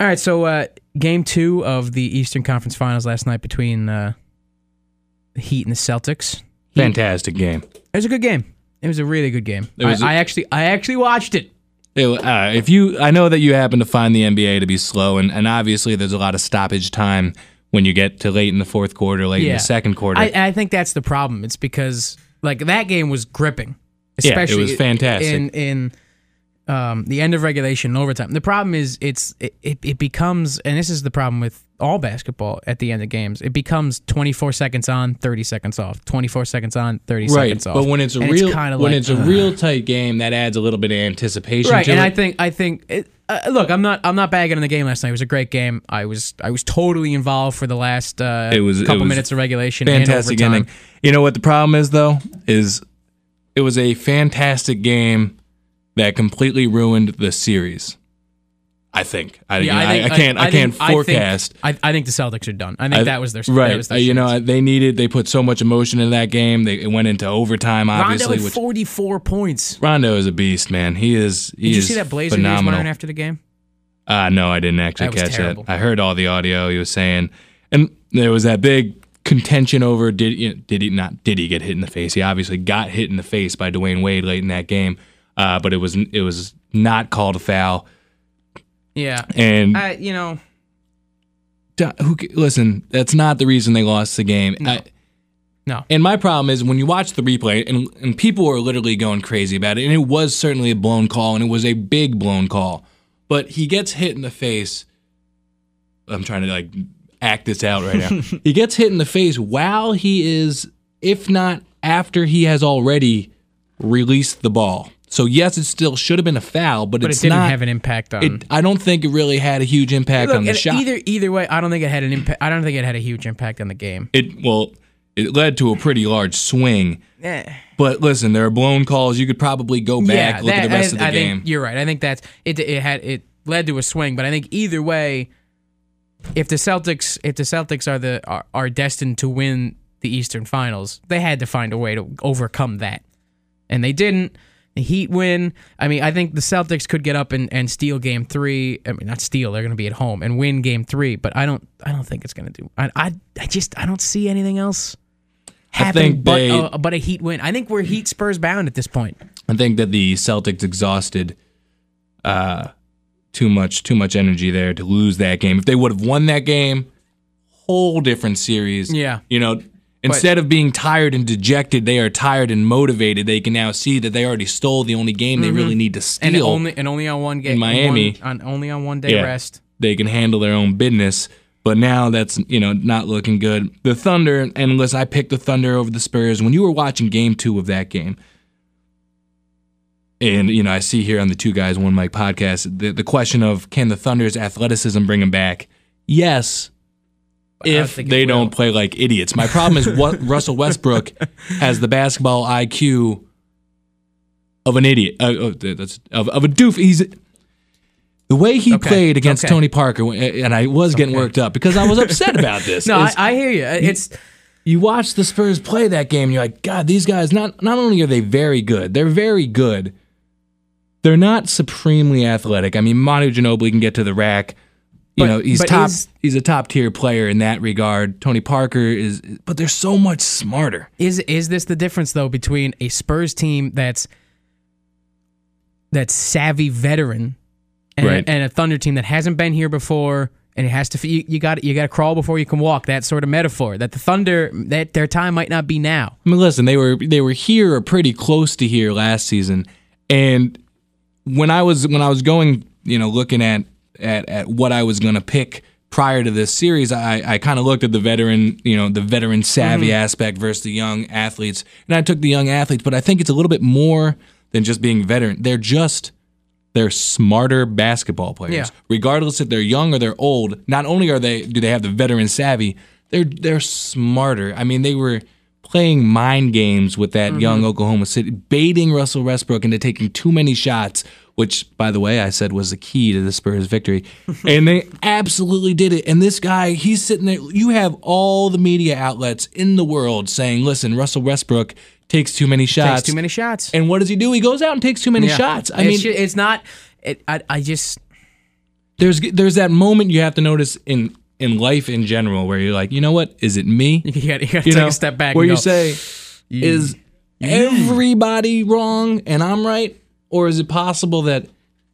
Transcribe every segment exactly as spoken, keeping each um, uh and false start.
All right, so uh, game two of the Eastern Conference Finals last night between uh, the Heat and the Celtics. Heat. Fantastic game. It was a good game. It was a really good game. I, a, I actually, I actually watched it. it uh, if you, I know that you happen to find the N B A to be slow, and, and obviously there's a lot of stoppage time when you get to late in the fourth quarter, late yeah. in the second quarter. I, I think that's the problem. It's because like that game was gripping, especially yeah, it was fantastic in in. Um, the end of regulation and overtime. The problem is it's it, it, it becomes, and this is the problem with all basketball at the end of games, it becomes twenty-four seconds on, thirty seconds off, twenty-four seconds on, thirty right. seconds off. But when it's a and real it's when like, it's a uh, real tight game, that adds a little bit of anticipation right, to and it. I think I think it, uh, look, I'm not I'm not bagging on the game last night. It was a great game. I was I was totally involved for the last uh, it was, couple it was minutes of regulation fantastic and overtime. Inning. You know what the problem is though? Is it was a fantastic game that completely ruined the series. I think. I, Yeah, you know, I, think, I, I can't. I, I, I can't think, forecast. I think, I, I think the Celtics are done. I think I, that was their right. That was their uh, you know, chance. they needed. They put so much emotion in that game. They it went into overtime. Obviously, Rondo had which forty-four points. Rondo is a beast, man. He is. He Did you is see that blazer phenomenal. he was wearing after the game? Uh, no, I didn't actually That was catch terrible. it. I heard all the audio he was saying, and there was that big contention over did you know, did he not did he get hit in the face? He obviously got hit in the face by Dwayne Wade late in that game, uh, but it was it was not called a foul. Yeah, And I, you know, who listen? That's not the reason they lost the game. No. I, no. And my problem is when you watch the replay, and, and people are literally going crazy about it, and it was certainly a blown call, and it was a big blown call. But he gets hit in the face. I'm trying to like act this out right now. He gets hit in the face while he is, if not after he has already released the ball. So yes, it still should have been a foul, but, But it's it didn't not, have an impact on. It, I don't think it really had a huge impact Look, on the and shot. Either either way, I don't think it had an impact. I don't think it had a huge impact on the game. It well, it led to a pretty large swing. Eh. But listen, there are blown calls. You could probably go back, Yeah, look that, at the rest I, of the I game. Think you're right. I think that's it. It had it led to a swing, but I think either way, if the Celtics if the Celtics are the are, are destined to win the Eastern Finals, they had to find a way to overcome that, and they didn't. The Heat win. I mean, I think the Celtics could get up and, and steal Game Three. I mean, not steal. They're going to be at home and win Game Three. But I don't. I don't think it's going to do. I, I. I just. I don't see anything else happening but they, uh, but a Heat win. I think we're Heat Spurs bound at this point. I think that the Celtics exhausted uh, too much. Too much energy there to lose that game. If they would have won that game, whole different series. Yeah. You know. Instead of being tired and dejected, they are tired and motivated. They can now see that they already stole the only game they Mm-hmm. really need to steal. And only and only on one game in Miami, one, on only on one day yeah, rest. They can handle their own business. But now that's you know not looking good. The Thunder, and listen, I picked the Thunder over the Spurs. When you were watching Game Two of that game, and you know I see here on the Two Guys One Mic podcast the the question of can the Thunder's athleticism bring them back? Yes. If they don't play like idiots. My problem is what Russell Westbrook has the basketball I Q of an idiot. Uh, that's, of, of a doof. He's the way he okay. played against okay. Tony Parker, and I was getting okay. worked up because I was upset about this. No, I, I hear you. It's you watch the Spurs play that game, and you're like, God, these guys, not, not only are they very good, they're very good. They're not supremely athletic. I mean, Manu Ginobili can get to the rack. You But- know, he's but top. is- he's a top tier player in that regard. Tony Parker is, but they're so much smarter. Is is this the difference though between a Spurs team that's that's savvy veteran and, Right. and a Thunder team that hasn't been here before and it has to you, you got you got to crawl before you can walk, that sort of metaphor, that the Thunder that their time might not be now. I mean, listen, they were they were here or pretty close to here last season, and when I was when I was going, you know, looking at at, at what I was going to pick prior to this series, I, I kind of looked at the veteran, you know, the veteran savvy Mm-hmm. aspect versus the young athletes, and I took the young athletes. But I think it's a little bit more than just being veteran. They're just they're smarter basketball players, Yeah. regardless if they're young or they're old. Not only are they do they have the veteran savvy, they're they're smarter. I mean, they were playing mind games with that Mm-hmm. young Oklahoma City, baiting Russell Westbrook into taking too many shots, which, by the way, I said was the key to the Spurs' victory. And they absolutely did it. And this guy, he's sitting there. You have all the media outlets in the world saying, listen, Russell Westbrook takes too many shots. Takes too many shots. And what does he do? He goes out and takes too many Yeah. shots. I it's mean, ju- it's not. It, I I just there's there's that moment you have to notice in in life in general where you're like, you know what? Is it me? You got to take know, a step back. Where and you go, say, is everybody wrong and I'm right? Or is it possible that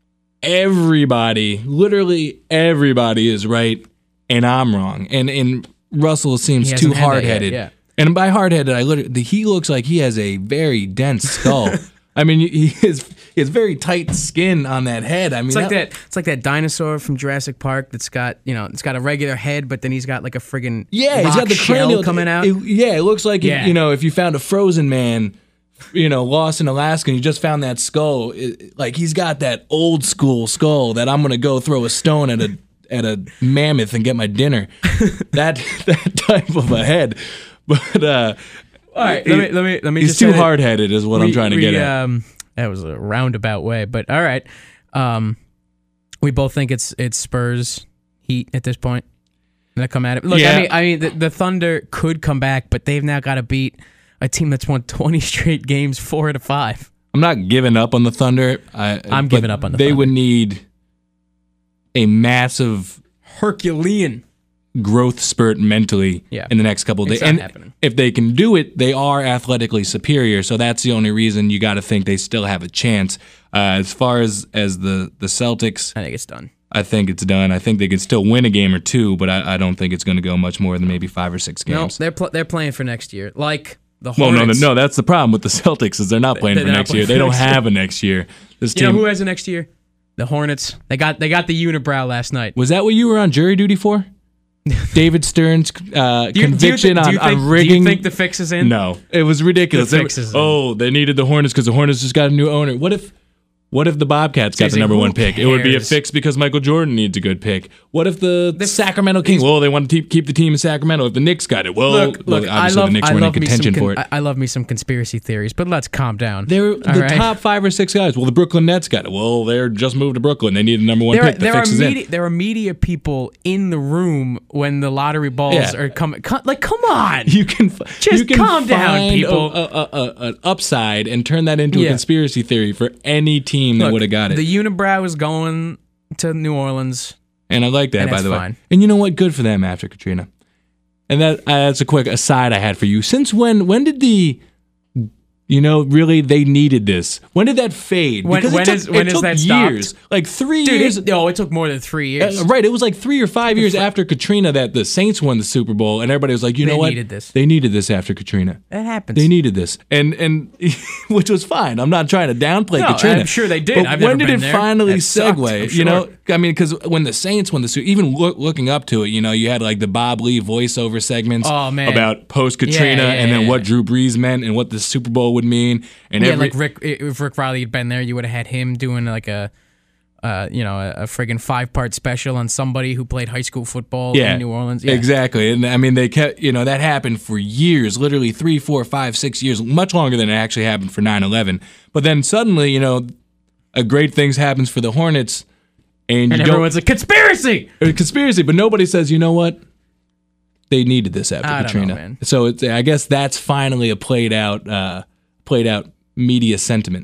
everybody, literally everybody is right and I'm wrong? And and Russell seems He too hasn't had that hard-headed. yet, And by hard-headed, I literally, he looks like he has a very dense skull. I mean, he has, he has very tight skin on that head. I mean, It's like that. It's like that dinosaur from Jurassic Park that's got, you know, it's got a regular head, but then he's got like a friggin' Yeah, rock he's got the shell cranial coming out. It, yeah, it looks like Yeah. if, you know, if you found a frozen man, you know, lost in Alaska, and you just found that skull. It, like he's got that old school skull that I'm gonna go throw a stone at a at a mammoth and get my dinner. that that type of a head, but. uh All right, let me let me let me. He's just too say that hard headed, is what we- I'm trying to we, get at. Um, that was a roundabout way, but all right. Um, we both think it's it's Spurs Heat at this point. Gonna come at it. Look, Yeah. I mean, I mean, the, the Thunder could come back, but they've now got to beat a team that's won twenty straight games, four out of five. I'm not giving up on the Thunder. I, I'm but giving up on the They Thunder. would need a massive Herculean. growth spurt mentally Yeah. in the next couple of It's days. not And happening. if they can do it, they are athletically superior. So that's the only reason you got to think they still have a chance. Uh, as far as, as the, the Celtics, I think it's done. I think it's done. I think they can still win a game or two, but I, I don't think it's going to go much more than maybe five or six No, games. they're pl- they're playing for next year, like the well, Hornets. no, no, no. That's the problem with the Celtics is they're not playing They're for not next playing year. for They don't next year. have a next year. This You team, know who has a next year? The Hornets. They got they got the unibrow last night. was that what you were on jury duty for? David Stern's uh, Do you- do you conviction thi- do on, you think, on rigging. Do you think the fix is in? No, it was ridiculous. The They- fix is in. oh, they needed the Hornets because the Hornets just got a new owner. What if, what if the Bobcats got the Seriously, number who one pick? It would be a cares? fix because Michael Jordan needs a good pick. What if the, The- Sacramento Kings? Well, they want to keep, keep the team in Sacramento. If the Knicks got it, well, Look, well, look. I obviously love the Knicks I weren't in love me some contention con- for it. I, I love me some conspiracy theories, but let's calm down. They're All the right? top five or six guys. Well, the Brooklyn Nets got it. Well, they're just moved to Brooklyn. They need a number one There, are, pick. The there, are fix is in. media, there are media people in the room when the lottery balls Yeah. are coming. Co- like, come on. You can f- Just you can calm down, find people. A, a, a, a, an upside and turn that into Yeah. a conspiracy theory for any team that Look, would have got it. The unibrow is going to New Orleans. And I like that, And by it's the way. fine. And you know what? Good for them after Katrina. And that uh, that's a quick aside I had for you. Since when? When did the, you know, really they needed this? When did that fade? When- Because it when took, is- when it is took that stopped? years, like three Dude, years. it, no, it took more than three years. Uh, right, it was like three or five years after Katrina that the Saints won the Super Bowl, and everybody was like, you They know what? needed this. They needed this after Katrina. That happens. They needed this, and and which was fine. I'm not trying to downplay No, Katrina. I'm sure they did. But I've when never did been it there. finally That sucked, segue? I'm You know, sure. I mean, because when the Saints won the Super, even look, looking up to it, you know, you had like the Bob Lee voiceover segments Oh, man. about post Katrina, Yeah, yeah, and then yeah, what yeah. Drew Brees meant and what the Super Bowl would mean, and Yeah, every like Rick. If Rick Riley had been there, you would have had him doing like a, uh, you know, a, a friggin' five part special on somebody who played high school football yeah, in New Orleans. Yeah. Exactly. And I mean, they kept, you know, that happened for years, literally three, four, five, six years, much longer than it actually happened for nine eleven. But then suddenly, you know, a great things happens for the Hornets, and, And you everyone's like, conspiracy! don't, a conspiracy, but nobody says, you know what? They needed this after I don't know, Katrina. man. So it's, I guess that's finally a played out, uh, played out media sentiment.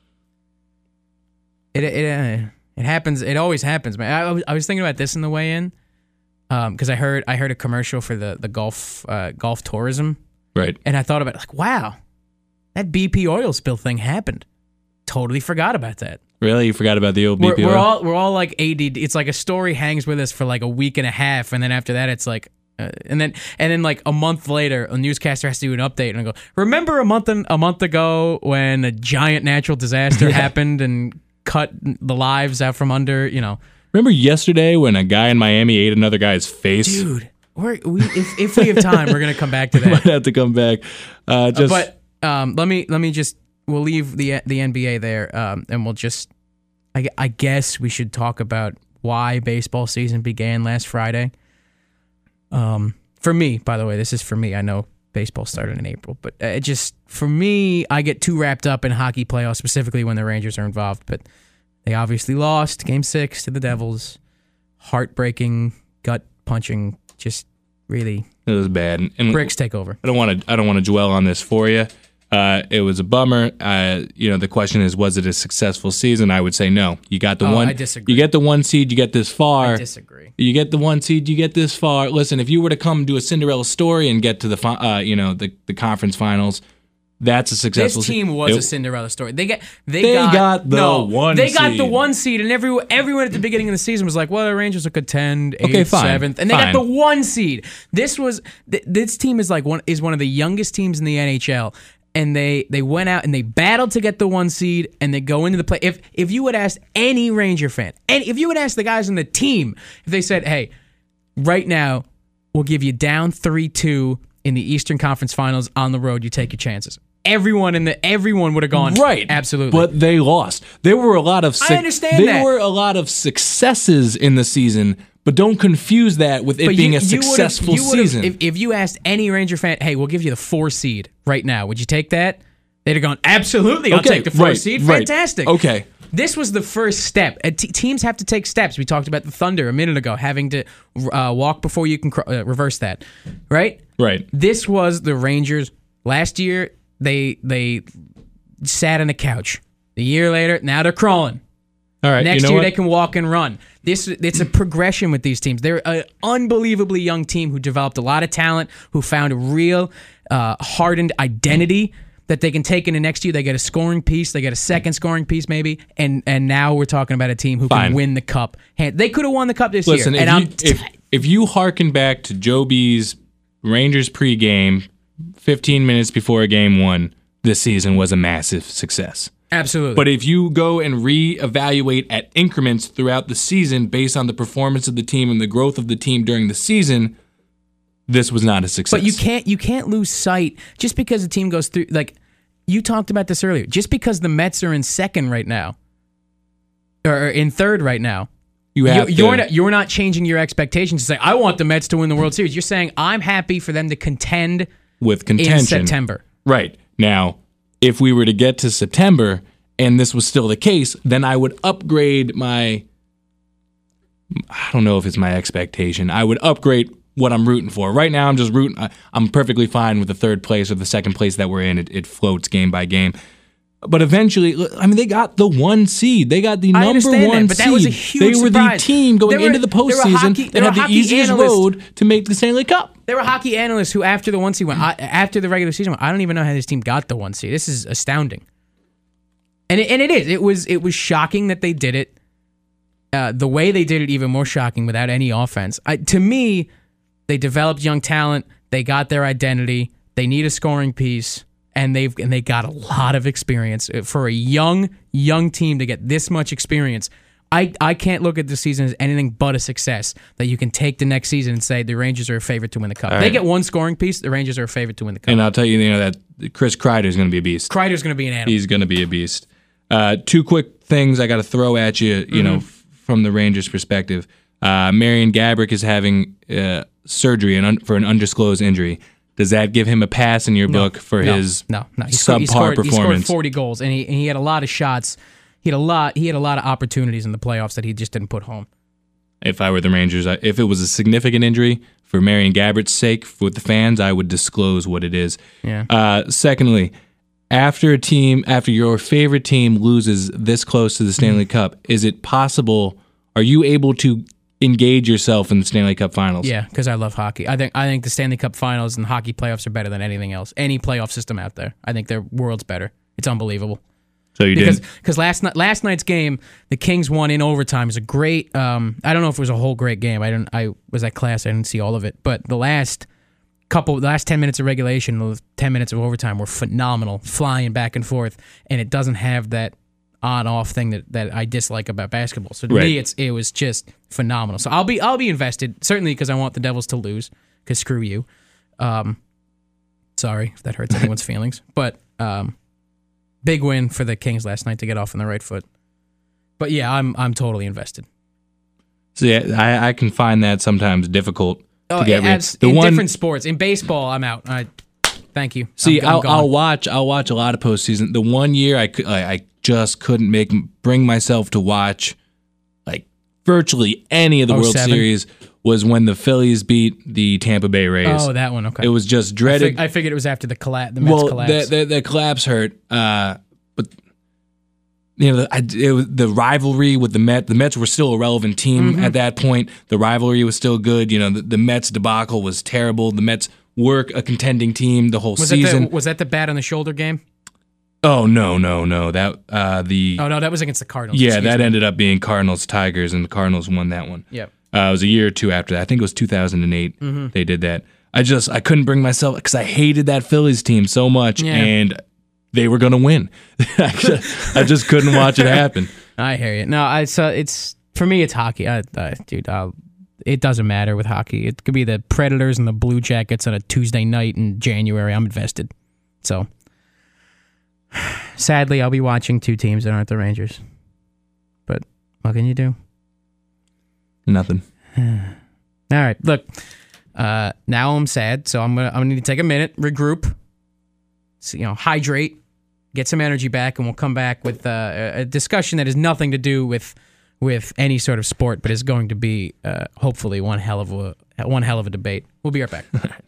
It it uh, it happens. It always happens, man. I, I was- I was thinking about this in the way in, um, because I heard I heard a commercial for the the golf uh, golf tourism, Right. and I thought about it, like, wow, that B P oil spill thing happened. Totally forgot about that. Really? You forgot about the old B We're, P O? we're all we're all like A D D. It's like a story hangs with us for like a week and a half, and then after that, it's like, uh, and then and then like a month later, a newscaster has to do an update, and I go, remember a month and, a month ago when a giant natural disaster happened and cut the lives out from under, you know, Remember yesterday when a guy in Miami ate another guy's face? dude. We're, we if if we have time, we're gonna come back to that. Might have to come back. Uh, just But um, let me let me just we'll leave the the N B A there, um, and we'll just I, I guess we should talk about why baseball season began last Friday. Um, for me, by the way, this is for me. I know baseball started in April, but uh, it just for me, I get too wrapped up in hockey playoffs, specifically when the Rangers are involved. But they obviously lost Game Six to the Devils. Heartbreaking, gut punching, just really it was bad. And bricks take over. I don't want to. I don't want to dwell on this for you. Uh, it was a bummer. Uh, you know, the question is, was it a successful season? I would say no. You got the Oh, one. I disagree. You get the one seed. You get this far. I disagree. You get the one seed. You get this far. Listen, if you were to come do a Cinderella story and get to the, fi- uh, you know, the the conference finals, that's a successful. This team se- was it- a Cinderella story. They got they, They got, got the no, one They got the seed. one seed, and everyone everyone at the beginning of the season was like, "Well, the Rangers will contend eighth, Okay, fine, seventh," and they fine. got the one seed. This was th- this team is like one is one of the youngest teams in the N H L. And they, they went out and they battled to get the one seed, and they go into the play. If if you would ask any Ranger fan, and if you would ask the guys on the team, if they said, "Hey, right now, we'll give you down three two in the Eastern Conference Finals on the road. You take your chances." Everyone in the everyone would have gone Right, absolutely. but they lost. There were a lot of. I understand There that. were a lot of successes in the season, but don't confuse that with it But being you- a you would've- successful you would've- season. If, if you asked any Ranger fan, "Hey, we'll give you the four seed right now. Would you take that?" They'd have gone, "Absolutely, I'll Okay, take the four right, seed. right. Fantastic." Okay. This was the first step. Uh, te- teams have to take steps. We talked about the Thunder a minute ago, having to uh, walk before you can cr- uh, reverse that, right? Right. This was the Rangers. Last year, they they sat on the couch. The year later, now they're crawling. All right. Next you know year what? they can walk and run. This it's a progression with these teams. They're an unbelievably young team who developed a lot of talent, who found a real uh, hardened identity that they can take into next year. They get a scoring piece, they get a second scoring piece maybe, and and now we're talking about a team who Fine. can win the cup. And they could have won the cup this Listen, year. if, And you, I'm t- if if you hearken back to Joe B's Rangers pregame, fifteen minutes before game one, this season was a massive success. absolutely. But if you go and reevaluate at increments throughout the season based on the performance of the team and the growth of the team during the season, this was not a success. But you can't you can't lose sight just because the team goes through. Like you talked about this earlier, just because the Mets are in second right now, or in third right now, You have you're, you're to, not you're not changing your expectations to say I want the Mets to win the World Series. You're saying I'm happy for them to contend with contention. in September. Right. Now, if we were to get to September and this was still the case, then I would upgrade my I don't know if it's my expectation. I would upgrade what I'm rooting for. Right now I'm just rooting I, I'm perfectly fine with the third place or the second place that we're in. It, it floats game by game. But eventually, I mean, they got the one seed. They got the I number understand one that, but seed. that was a huge They were surprise. the team going There were- into the there were postseason hockey- there that were had the hockey easiest analysts- road to make the Stanley Cup. There were hockey analysts who, after the one seed went, I, after the regular season, went, I don't even know how this team got the one seed. This is astounding. And it, and it is. It was it was shocking that they did it. Uh, the way they did it, even more shocking without any offense. I, to me, they developed young talent. They got their identity. They need a scoring piece, and they've and they got a lot of experience for a young young team to get this much experience. I, I can't look at this season as anything but a success that you can take the next season and say the Rangers are a favorite to win the cup. All They right. get one scoring piece, the Rangers are a favorite to win the cup. And I'll tell you, you know, that Chris Kreider is going to be a beast. Kreider's going to be an animal. He's going to be a beast. Uh, two quick things I got to throw at you, you know, f- from the Rangers' perspective. Uh, Marian Gaborik is having uh, surgery and un- for an undisclosed injury. Does that give him a pass in your book for no, his no, no. He subpar scored, he scored, performance? He scored forty goals, and he, and he had a lot of shots. He had a lot. He had a lot of opportunities in the playoffs that he just didn't put home. If I were the Rangers, I, if it was a significant injury for Marian Gaborik's sake with the fans, I would disclose what it is. Yeah. Uh, secondly, after a team, after your favorite team loses this close to the Stanley Cup, is it possible? Are you able to engage yourself in the Stanley Cup Finals? Yeah, because I love hockey. I think I think the Stanley Cup Finals and hockey playoffs are better than anything else. Any playoff system out there. I think their world's better. It's unbelievable. So you Because did. because last night last night's game, the Kings won in overtime. It was a great. Um, I don't know if it was a whole great game. I didn't. I was at class. I didn't see all of it. But the last couple, the last ten minutes of regulation, the ten minutes of overtime were phenomenal, flying back and forth, and it doesn't have that on-off thing that, that I dislike about basketball. So to Right. me, it's it was just phenomenal. So I'll be I'll be invested certainly because I want the Devils to lose. Because screw you. Um, sorry if that hurts anyone's feelings, but um, big win for the Kings last night to get off on the right foot. But yeah, I'm I'm totally invested. So yeah, I, I can find that sometimes difficult Oh, to get rid. abs- The in one, different sports, in baseball, I'm out. I, thank you. see, I'm, I'm I'll, gone. I'll watch. I'll watch a lot of postseason. The one year I could, I, I just couldn't make bring myself to watch like virtually any of the oh World seven? Series was when the Phillies beat the Tampa Bay Rays. Oh, that one. Okay. It was just I, dreaded. fig- I figured it was after the collapse. The Mets well, collapse. the, the the collapse hurt, uh, but you know, I, it was the rivalry with the Mets. The Mets were still a relevant team Mm-hmm. at that point. The rivalry was still good. You know, the, the Mets debacle was terrible. The Mets were a contending team the whole was season. That the, was that the bat on the shoulder game? Oh no, no, no! That uh, the Oh no, that was against the Cardinals. yeah, Excuse that me. ended up being Cardinals Tigers, and the Cardinals won that one. Yep. Uh, it was a year or two after that. I think it was two thousand eight. Mm-hmm. They did that. I just I couldn't bring myself because I hated that Phillies team so much, Yeah. and they were gonna win. I, just, I just couldn't watch it happen. I hear you. No, I so it's for me. It's hockey, I, I, dude. I'll, it doesn't matter with hockey. It could be the Predators and the Blue Jackets on a Tuesday night in January. I'm invested. So, sadly, I'll be watching two teams that aren't the Rangers. But what can you do? Nothing. All right, look. Uh, now I'm sad, so I'm gonna I'm gonna need to take a minute, regroup, so, you know, hydrate, get some energy back, and we'll come back with uh, a a discussion that has nothing to do with with any sort of sport, but is going to be uh, hopefully one hell of a one hell of a debate. We'll be right back.